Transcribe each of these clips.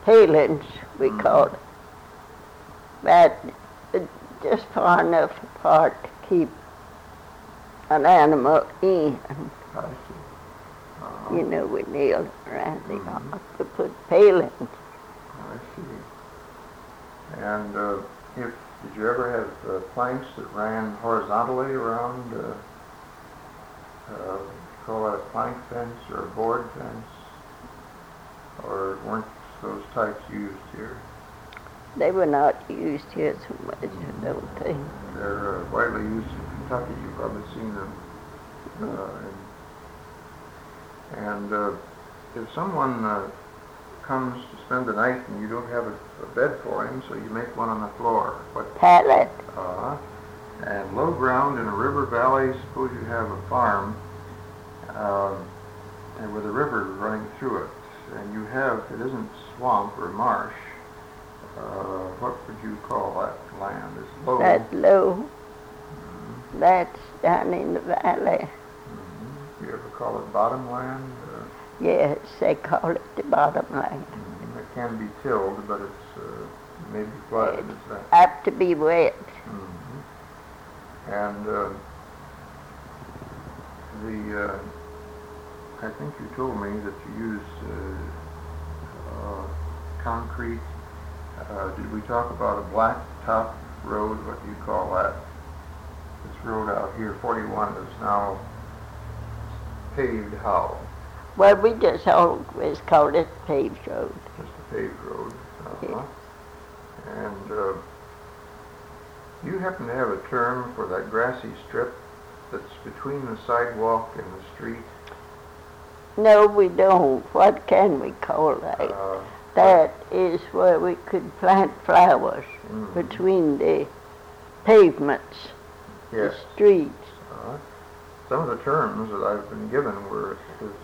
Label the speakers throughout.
Speaker 1: palings, we call it. But just far enough apart to keep an animal in.
Speaker 2: I see.
Speaker 1: You know, we nailed around the yard to put palings.
Speaker 2: I see. And did you ever have planks that ran horizontally around, call that a plank fence or a board fence? Or weren't those types used here?
Speaker 1: They were not used here so much, I don't think.
Speaker 2: They're widely used in Kentucky. You've probably seen them. And if someone comes to spend the night and you don't have a bed for him, so you make one on the floor.
Speaker 1: Pallet.
Speaker 2: And low ground in a river valley, suppose you have a farm and with a river running through it, and you have, it isn't swamp or marsh, what would you call that land? It's low.
Speaker 1: That's low. That's down in the valley.
Speaker 2: You ever call it bottomland?
Speaker 1: Yes, they call it the bottomland.
Speaker 2: It can be tilled, but it's maybe flooded.
Speaker 1: It's apt to be wet.
Speaker 2: And I think you told me that you use concrete. Did we talk about a blacktop road? What do you call that? This road out here, 41, is now paved how?
Speaker 1: Well, we just always called it paved road.
Speaker 2: Just a paved road.
Speaker 1: Yes.
Speaker 2: And you happen to have a term for that grassy strip that's between the sidewalk and the street?
Speaker 1: No, we don't. What can we call that? That is where we could plant flowers between the pavements, the streets.
Speaker 2: Some of the terms that I've been given were...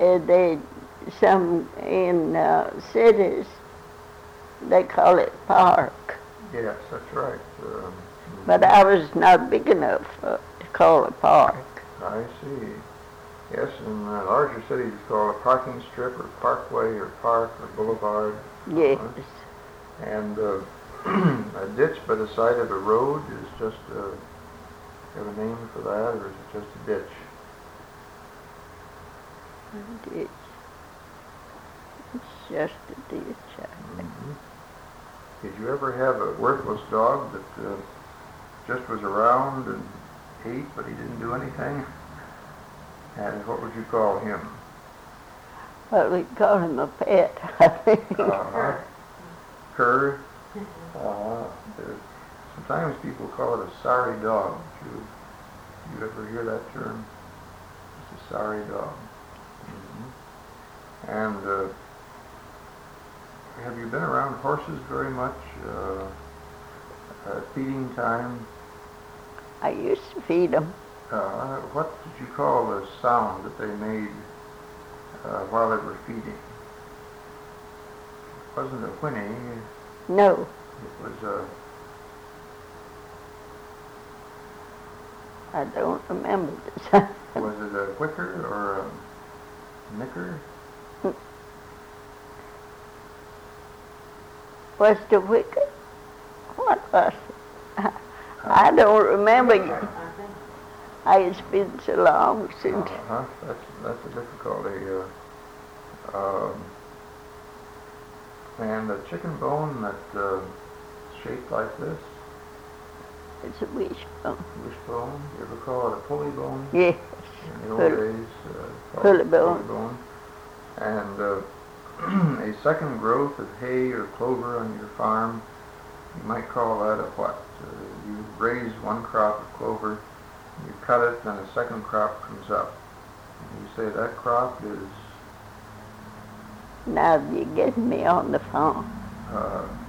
Speaker 1: some in cities, they call it park.
Speaker 2: Yes, that's right.
Speaker 1: But I was not big enough to call it park.
Speaker 2: I see. Yes, in larger cities it's called a parking strip or parkway or park or boulevard.
Speaker 1: Yes.
Speaker 2: And a ditch by the side of a road is just you have a name for that, or is it just a ditch?
Speaker 1: A ditch. It's just a ditch.
Speaker 2: Did you ever have a worthless dog that just was around and ate, but he didn't do anything? And what would you call him?
Speaker 1: Well, we call him a pet, I think.
Speaker 2: Cur. Sometimes people call it a sorry dog. Did you ever hear that term? It's a sorry dog. And have you been around horses very much at feeding time?
Speaker 1: I used to feed them.
Speaker 2: What did you call the sound that they made while they were feeding? It wasn't a whinny.
Speaker 1: No.
Speaker 2: It was a...
Speaker 1: I don't remember the sound.
Speaker 2: Was it a whicker or a nicker?
Speaker 1: Was the wicker? What was it? I don't remember. It's been so long since.
Speaker 2: That's a difficulty. And the chicken bone that's shaped like this?
Speaker 1: It's a wishbone.
Speaker 2: Wishbone? You ever call it a pulley bone?
Speaker 1: Yes.
Speaker 2: In the old days,
Speaker 1: pulley bone.
Speaker 2: Pulley bone. And a second growth of hay or clover on your farm, you might call that a what? You raise one crop of clover, you cut it, then a second crop comes up. And you say that crop is...
Speaker 1: Now you're getting me on the phone.